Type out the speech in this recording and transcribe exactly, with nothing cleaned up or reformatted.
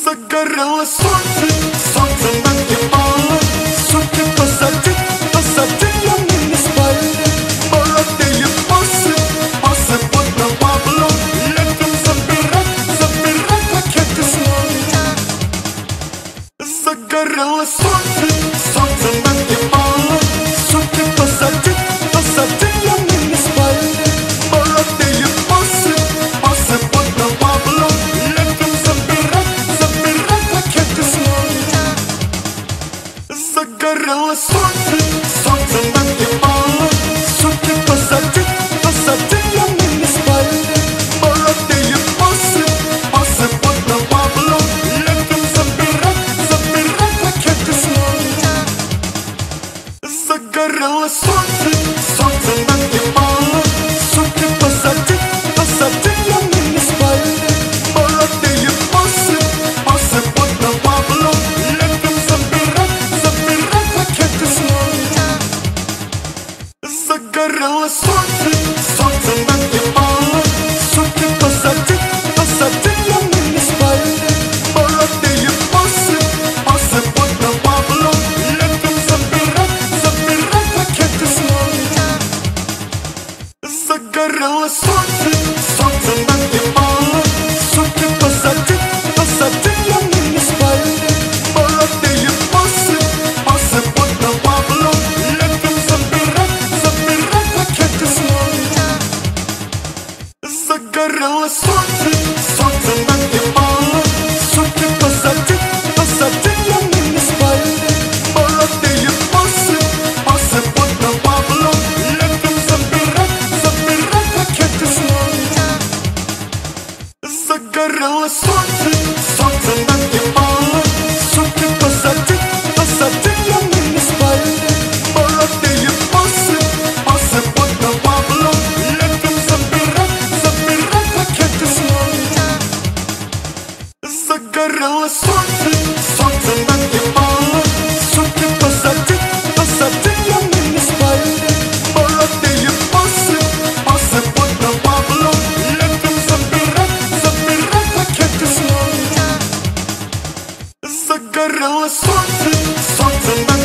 Загорело солнце, солнце нагревало. Сутки позади, позади, но мы не спали. Молодые боссы, боссы под навалом. Летом забирать, забирать пакеты снова. Загорело солнце, солнце нагревало. Сутки позади, позади, но мы не спали. Молодые боссы, боссы под навалом. Летом забирать, забирать пакеты снова. Загорело солнце, солнце нагревало. Сутки позади, позади, но мы не спали. Молодые боссы, боссы под навалом. Летом забирать, забирать пакеты снова. Загорело солнце, солнце нагревало. Сутки позади, позади, но мы не спали. Молодые боссы, боссы под навалом. Летом забирать, забирать пакеты снова. Загорело солнце, солнце нагревало. Сутки позади, позади, но мы не спали. Молодые боссы, боссы под навалом. Летом забирать, забирать пакеты снова. Загорело солнце, солнце нагревало. Сутки позади, позади, но мы не спали. Молодые боссы, боссы под навалом. Летом забирать, забирать пакеты снова. Загорело солнце, солнце нагревало. Сутки позади, позади, но мы не спали. Молодые боссы, боссы под навалом. Летом забирать, забирать пакеты снова. Загорело солнце, солнце нагревало. Сутки позади, позади, но мы не спали. Молодые боссы, боссы под навалом. Летом забирать, забирать пакеты снова. Загорело солнце, солнце нагревало. Сутки позади, позади, но мы не спали. Молодые боссы, боссы под навалом. Летом забирать, забирать пакеты снова. Загорело солнце, солнце нагревало.